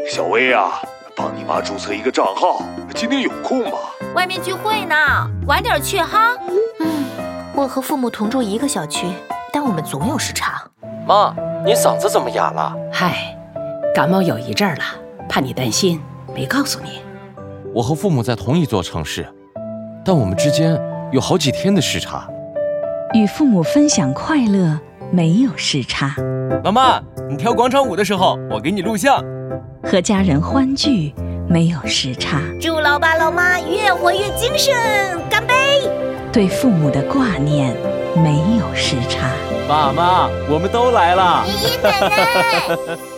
小薇啊，帮你妈注册一个账号，今天有空吗？ 外面聚会呢，晚点去哈。 我和父母同住一个小区，但我们总有时差。 妈，你嗓子怎么哑了？ 嗨，感冒有一阵儿了，怕你担心，没告诉你。 我和父母在同一座城市，但我们之间有好几天的时差。 与父母分享快乐，没有时差。 老妈，你跳广场舞的时候，我给你录像。 和家人欢聚，没有时差。 祝老爸老妈越活越精神，干杯！ 对父母的挂念，没有时差。 爸妈，我们都来了。 爷爷奶奶。